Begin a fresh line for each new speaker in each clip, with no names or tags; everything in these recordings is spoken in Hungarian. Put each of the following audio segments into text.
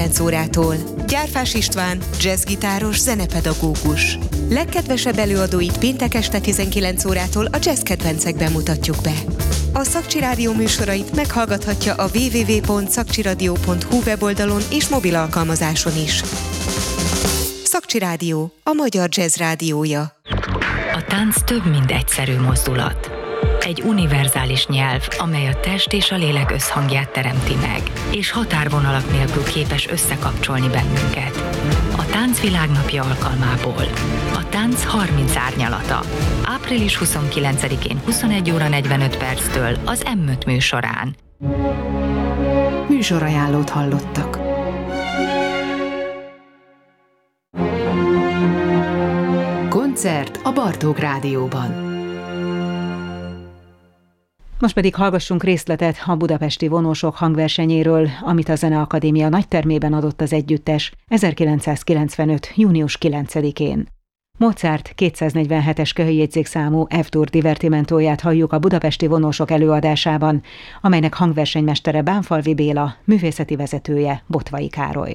órától. Gyárfás István, jazzgitáros, zenepedagógus. Legkedvesebb előadóit péntek este 19 órától a jazz kedvencekben mutatjuk be. A Szakcsi Rádió műsorait meghallgathatja a www.szakcsiradio.hu weboldalon és mobil alkalmazáson is. Szakcsi Rádió, a magyar jazz rádiója.
A tánc több, mint egyszerű mozdulat. Egy univerzális nyelv, amely a test és a lélek összhangját teremti meg, és határvonalak nélkül képes összekapcsolni bennünket. A Tánc Világnapja alkalmából. A tánc 30 árnyalata. Április 29-én 21 óra 45 perctől az M5 műsorán.
Műsorajánlót hallottak. Koncert a Bartók Rádióban.
Most pedig hallgassunk részletet a budapesti vonósok hangversenyéről, amit a Zeneakadémia nagytermében adott az együttes 1995. június 9-én. Mozart 247-es köhöjjegyzékszámú F-dur divertimentóját halljuk a budapesti vonósok előadásában, amelynek hangversenymestere Bánfalvi Béla, művészeti vezetője Bottvai Károly.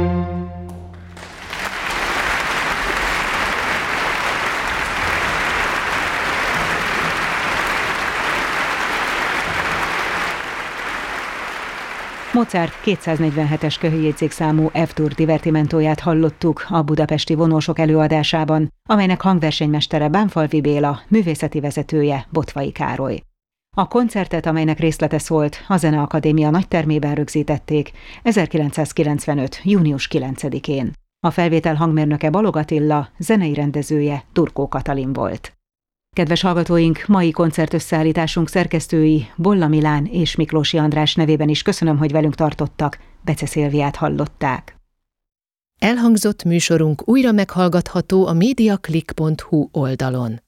Mozart 247-es köhöjjegyzékszámú F-dur divertimentóját hallottuk a budapesti vonósok előadásában, amelynek hangversenymestere Bánfalvi Béla, művészeti vezetője Bottvai Károly. A koncertet, amelynek részlete szólt, a Zeneakadémia nagytermében rögzítették 1995. június 9-én. A felvétel hangmérnöke Balog Attila, zenei rendezője Turkó Katalin volt. Kedves hallgatóink, mai koncertösszeállításunk szerkesztői Bolla Milán és Miklósi András nevében is köszönöm, hogy velünk tartottak. Bece Szilviát hallották.
Elhangzott műsorunk újra meghallgatható a mediaclick.hu oldalon.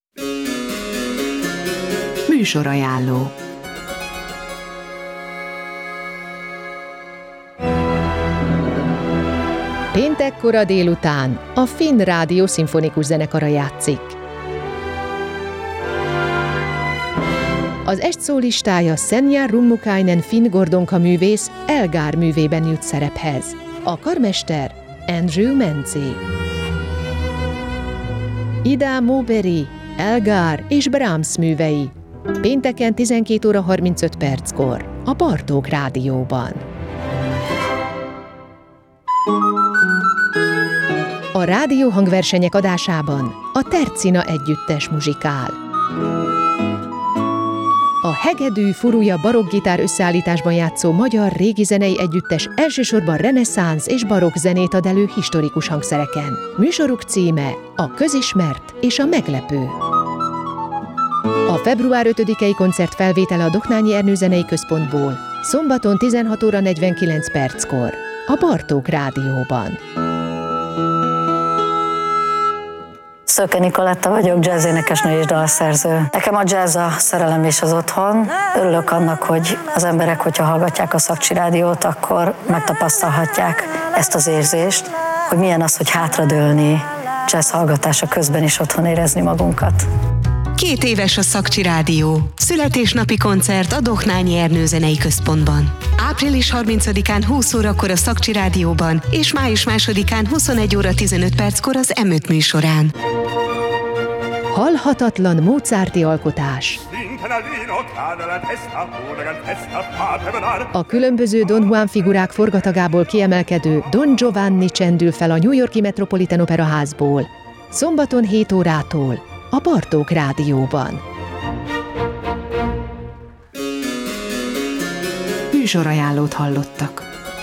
Műsorajánló. Péntek kora délután a Finn Rádió szimfonikus zenekara játszik. Az est szólistája Senja Rummukainen Finn Gordonka művész Elgar művében jut szerephez. A karmester Andrew Menzi. Ida Mowbray, Elgar és Brahms művei. Pénteken 12 óra 35 perckor a Bartók Rádióban. A rádió hangversenyek adásában a Tercina együttes muzsikál. A hegedű, furuja, barokkgitár összeállításban játszó magyar régi zenei együttes elsősorban reneszánsz és barokk zenét ad elő historikus hangszereken. Műsoruk címe a közismert és a meglepő. A február 5-i koncert felvétele a Doknányi Ernő Zenei Központból szombaton 16 óra 49 perckor a Bartók Rádióban.
Szöke Nikoletta vagyok, jazzénekesnő és dalszerző. Nekem a jazz a szerelem és az otthon. Örülök annak, hogy az emberek, hogyha hallgatják a Szakcsi Rádiót, akkor megtapasztalhatják ezt az érzést, hogy milyen az, hogy hátradőlni, jazz hallgatása közben is otthon érezni magunkat.
2 éves a Szakcsi Rádió. Születésnapi koncert a Doknányi Ernő Zenei Központban. Április 30-án 20 órakor a Szakcsi Rádióban, és május 2-án 21 óra 15 perckor az M5 műsorán.
Halhatatlan mozarti alkotás. A különböző Don Juan figurák forgatagából kiemelkedő Don Giovanni csendül fel a New York-i Metropolitan Opera Házból. Szombaton 7 órától a Bartók Rádióban. Műsorajánlót hallottak.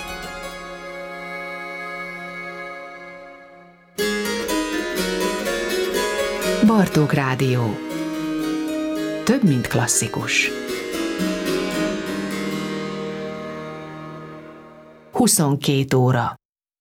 Bartók Rádió. Több, mint klasszikus. 22 óra.